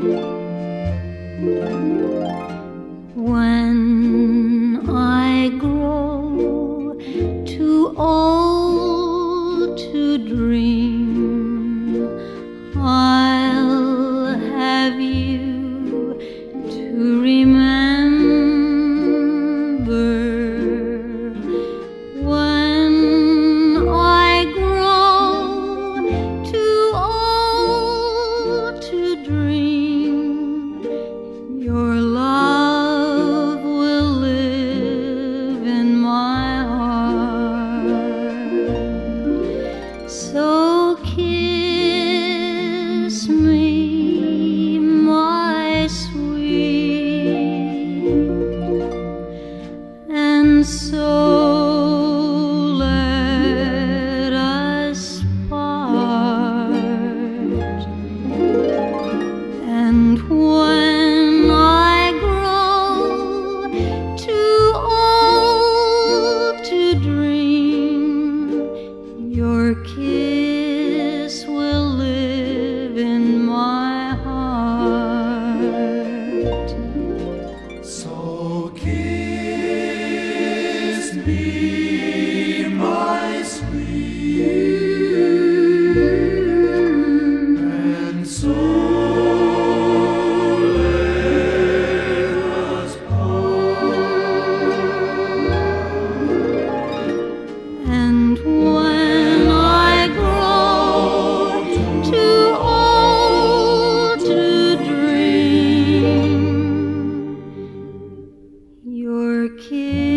When I grow too old to dream, I'll have you to remember. When I grow too old to dream, your love will live in my heart. So kiss me, my sweet, and so let us part. And when I grow too old to dream, your kiss will live in my heart. So kiss me, my sweet, and so let us part. And when I grow too old to dream, your kiss